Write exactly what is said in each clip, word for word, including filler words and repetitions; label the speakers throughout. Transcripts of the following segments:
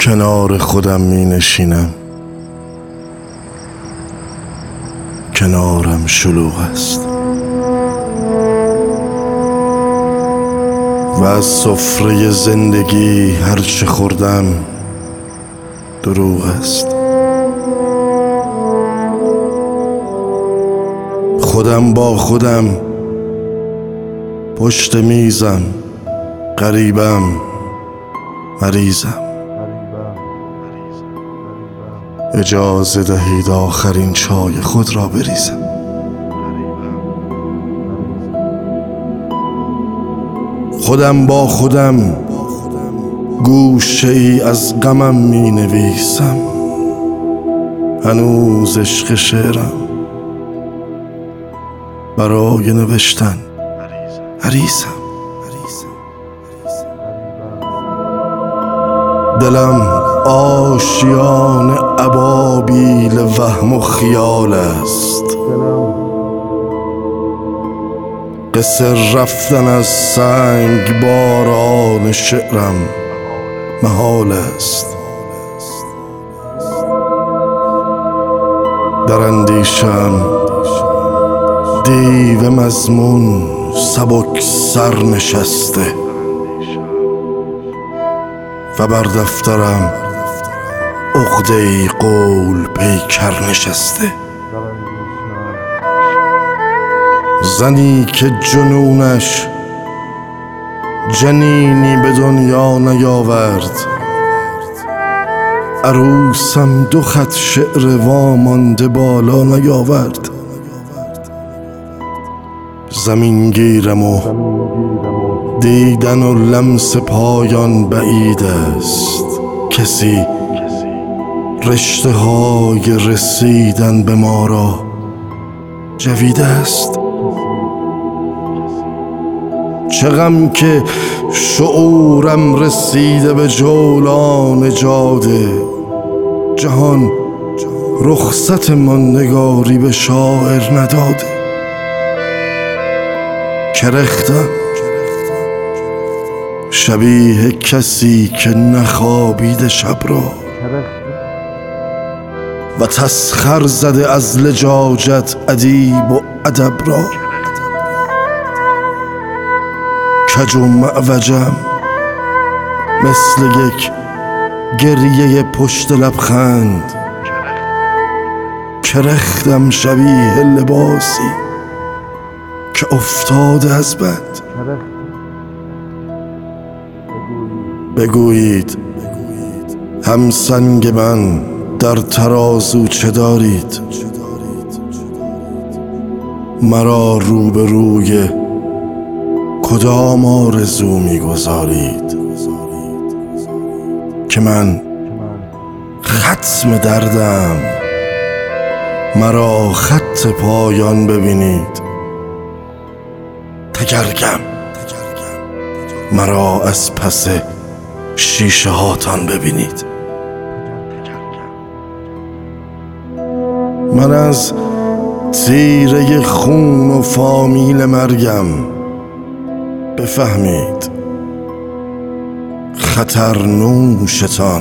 Speaker 1: کنار خودم می نشینم، کنارم شلوغ است و از سفره زندگی هرچه خوردم دروغ است. خودم با خودم پشت میزم، غریبم، مریضم. اجازه دهید آخرین چای خود را بریزم. خودم با خودم گوشه ای از غمم می نویسم. هنوز عشق شعرم برای نوشتن عریزم. دلم آشیان ابابیل وهم و خیال است. قصر رفتن از سنگ باران شعرم محال است. در اندیشم دیو مضمون سبک سر نشسته و بر دفترم عقده‌ای قول پیکر نشسته. زنی که جنونش جنینی به دنیا نیاورد، عروسم دو خط شعر وامانده بالا نیاورد. زمین گیرم و دیدن و لمس پایان بعید است. کسی رشته های رسیدن به ما را جوید است. چه غم که شعورم رسیده به جولان جاده. جهان رخصت ماندگاری به شاعر نداده. کرختم شبیه کسی که نخوابیده شب را و تسخر زده از لجاجت ادیب و ادب را. کج و معوجم مثل یک گریه پشت لبخند. کرختم شبیه لباسی که افتاده از بند. بگویید همسنگ من در ترازو چه دارید؟ مرا روبروی کدام آرزو میگذارید که من ختم دردم؟ مرا خط پایان ببینید. تگرگم مرا از پس شیشه هاتان ببینید. من از تیره خون و فامیل مرگم. بفهمید خطرنوشتان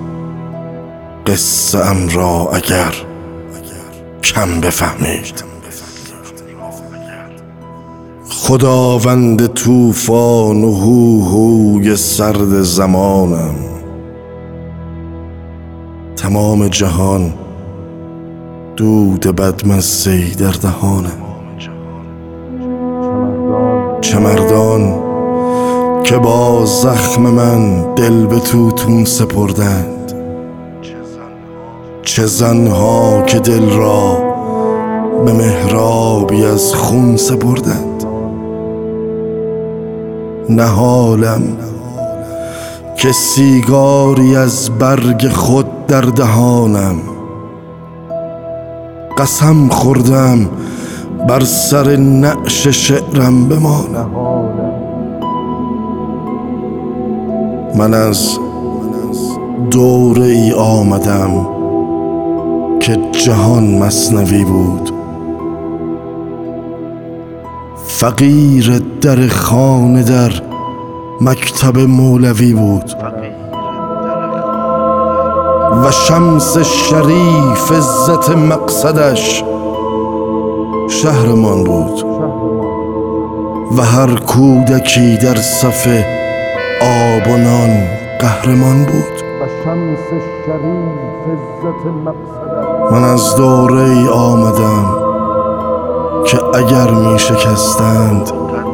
Speaker 1: قصه ام را اگر کم بفهمید. خداوند طوفان و هوهوی سرد زمانم. تمام جهان دود بدمزه‌ای در دهانم. چه مردان که با زخم من دل به توتون سپردند. چه زنها که دل را به محرابی از خون سپردند. نهالم که سیگاری از برگ خود در دهانم. قسم خوردم بر سر نعش شعرم بمانم. من از دوره ای آمدم که جهان مثنوی بود. فقیر در خانه در مکتب مولوی بود. و شمس شریف عزت مقصدش شهرمان بود و هر کودکی در صف آب و نان قهرمان بود. و شمس شریف عزت مقصدش. من از دوره ای آمدم که اگر می شکستند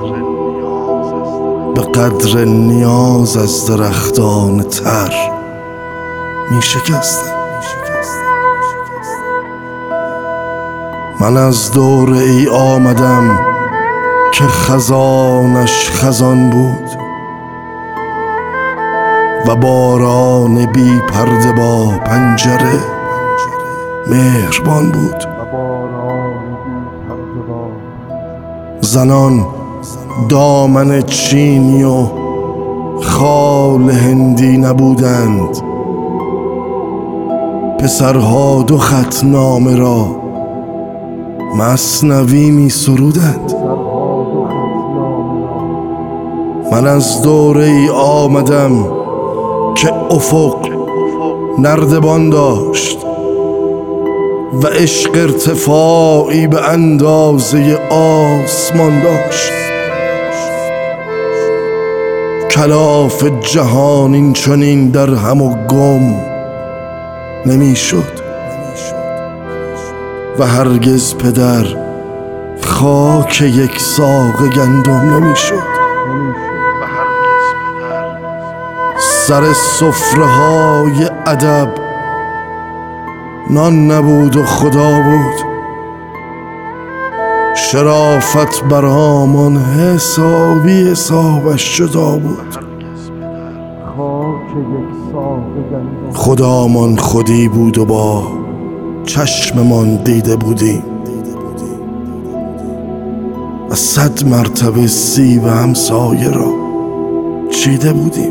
Speaker 1: به قدر نیاز از درختان تر می شکستند. من از دوره ای آمدم که خزانش خزان بود و باران بی پرده با پنجره مهربان بود. زنان دامن چینی و خال هندی نبودند، پسرها دو خط نامه را مثنوی می سرودند. من از دوره ای آمدم که افق نردبان داشت و عشق ارتفاعی به اندازه آسمان داشت. کلاف جهان این چنین در هم و گم نمی شد و هرگز پدر خاک یک ساق گندم نمی شد. سر سفره های ادب نان نبود و خدا بود. شرافت برآمان حسابی حسابش جدا بود. خدامان خودی بود و با چشممان دیده بودیم و صد مرتبه سیب همسایه را چیده بودیم.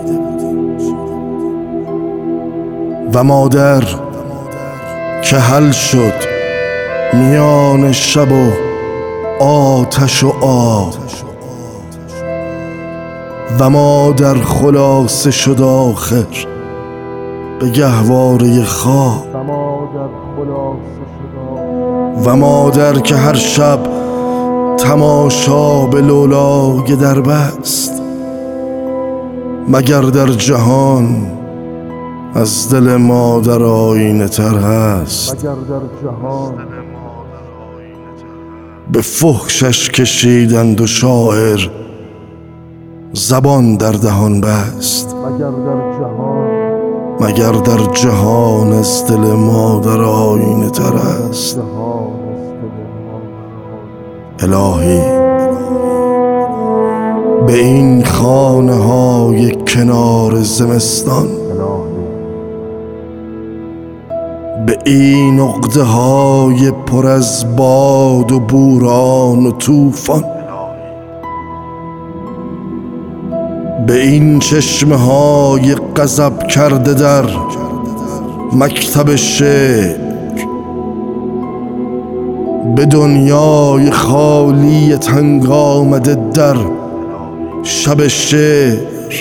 Speaker 1: و مادر که حل شد میان شب و آتش و آب و مادر خلاصه شد آخر به گهواره خواب. و مادر که هر شب تماشا به لولای در بست، مگر در جهان از دل مادر آینه تر هست. به فحشش کشیدند و شاعر زبان در دهان بست، مگر در جهان از دل مادر آینه تر است. الهی به این خانه های کنار زمستان، به این عقده های پر از باد و بوران و طوفان، به این چشمه های غضب کرده در مکتب شعر، به دنیای خالی تنگ آمده در شب شعر،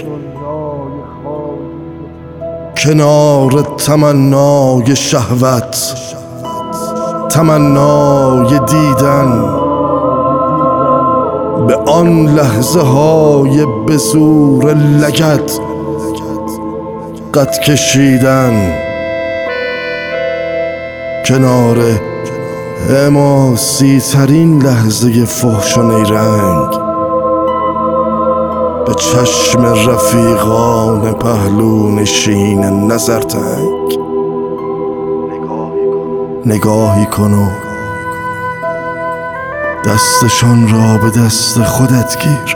Speaker 1: کنار تمنای شهوت، تمنای دیدن، به آن لحظه های به زور لگد قد کشیدن، کنار حماسی ترین لحظه فحش و نیرنگ، به چشم رفیقان پهلو نشین نظرتنگ نگاهی کن و دستشان را به دست خودت گیر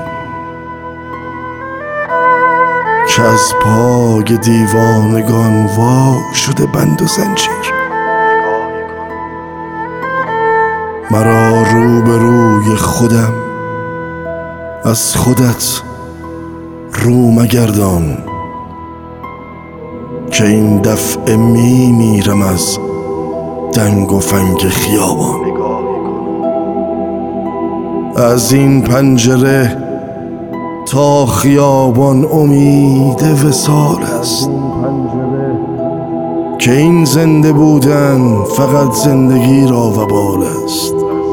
Speaker 1: که از پای دیوانگان وا شده بند و زنجیر. مرا رو به روی خودم از خودت رو مگردان که این دفعه می میرم از دنگ و فنگ خیابان. از این پنجره تا خیابان امید وصال است، که این زنده بودن فقط زندگی را وبال است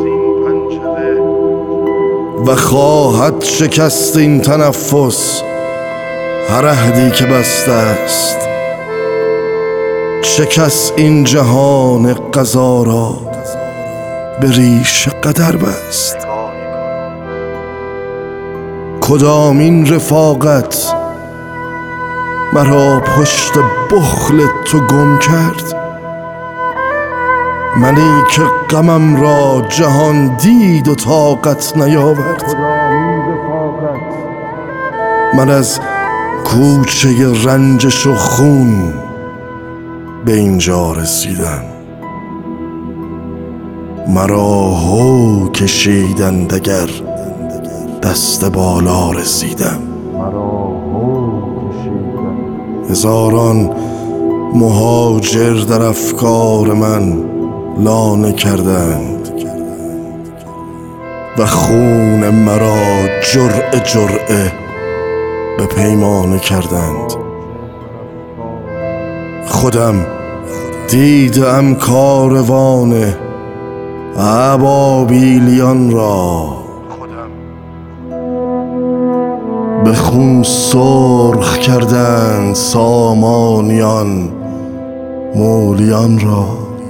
Speaker 1: و خواهد شکست این تنفس هر عهدی که بسته است. شکست این جهان قضا را به ریش قدر بست. کدامین رفاقت مرا پشت بخل تو گم کرد؟ منی که غمم را جهان دید و طاقت نیاورد. من از کوچه رنجش و خون به اینجا رسیدم. مرا هو کشیدند اگر دست بالا رسیدم. هزاران مهاجر در افکار من لانه کردند و خون مرا جرعه جرعه به پیمانه کردند. خودم دیدم کاروان ابابیلیان را به خون سرخ کردند سامانیان مولیان را.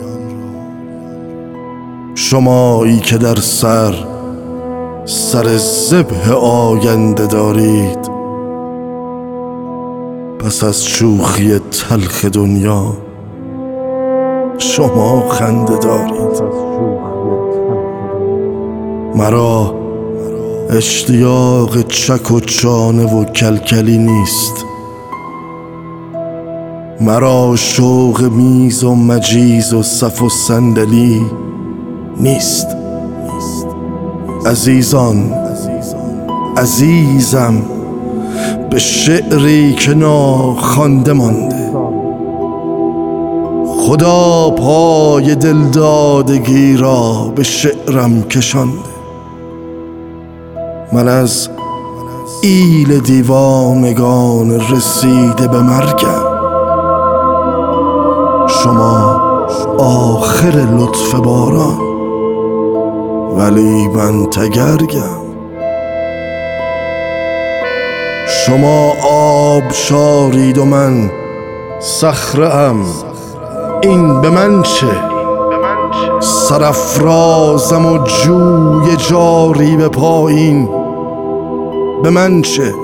Speaker 1: شمایی که در سر سر ذبح آینده دارید، پس از شوخی تلخ دنیا شما خنده دارید. مرا اشتیاق چک و چانه و کلکلی نیست. مرا شوق میز و مجیز و صف و صندلی نیست. عزیزان، عزیزم به شعری که ناخوانده مانده. خدا پای دلدادگی را به شعرم کشانده. من از ایل دیوانگان رسیده به مرگم. شما آخر لطف باران، ولی من تگرگم. شما آب شارید و من صخره‌ام، این به من چه؟ سرافرازم و جوی جاری به پایین، به من چه؟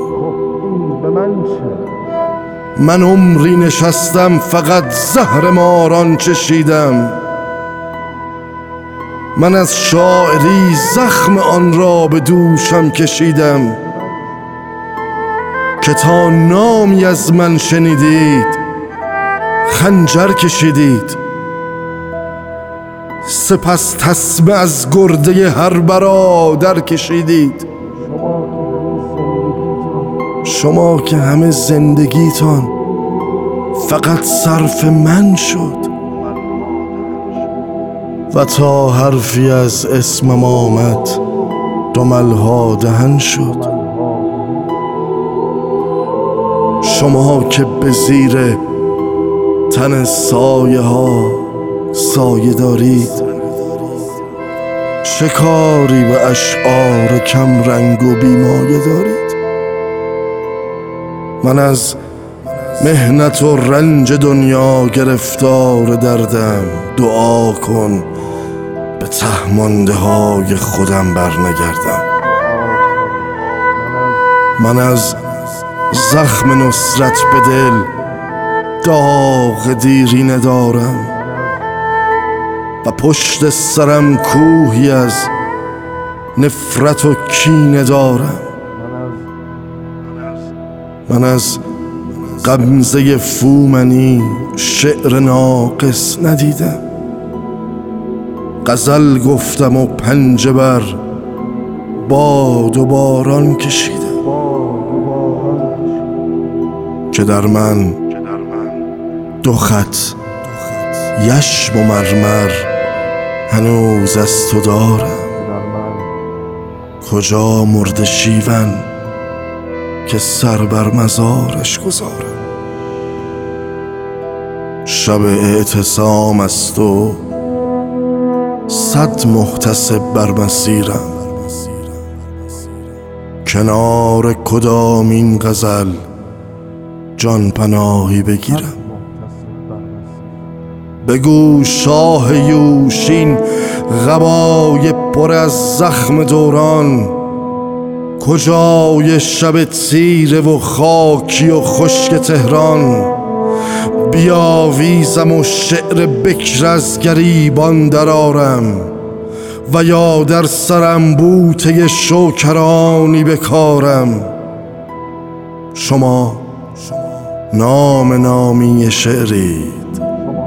Speaker 1: من عمری نشستم فقط زهر ماران چشیدم. من از شاعری زخم آن را به دوشم کشیدم که تا نامی از من شنیدید خنجر کشیدید. سپس تسمه از گرده هر برادر کشیدید. شما که همه زندگیتان فقط صرف من شد و تا حرفی از اسمم آمد دملها دهن شد. شما که به زیر تن سایه ها سایه دارید، چه کاری به اشعار کم رنگ و بیمایه دارید؟ من از محنت و رنج دنیا گرفتار دردم. دعا کن به ته مانده های خودم برنگردم. من از زخم نصرت به دل داغ دیرینه دارم و پشت سرم کوهی از نفرت و کینه دارم. من از غمزه فومنی شعر ناقص ندیدم. غزل گفتم و پنجه بر باد و باران کشیدم که در من دو خط یشم و مرمر هنوز از تو دارم. کجا مرد شیون که سر بر مزارش گذارم؟ شب اعتصام است و صد محتسب بر مسیرم. کنار کدامین غزل جان پناهی بگیرم؟ بگو شاه یوشین قبای پر از زخم دوران کجای شب تیره و خاکی و خشک تهران؟ بیاویزم و شعر بکر از گریبان درآرم و یا در سرم بوته شوکرانی بکارم. شما نام نامی شعرید،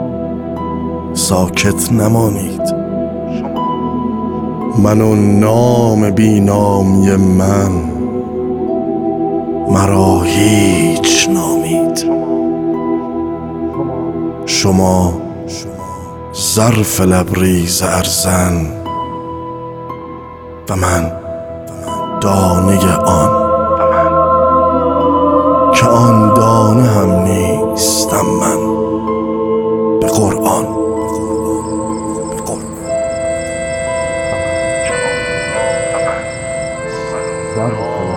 Speaker 1: ساکت نمانید. من و نام بی نامی من مرا هیچ نامید. شما ظرف لبریز ارزن و من دانه آن که آن دانه هم نیستم من. به قرآن ظرف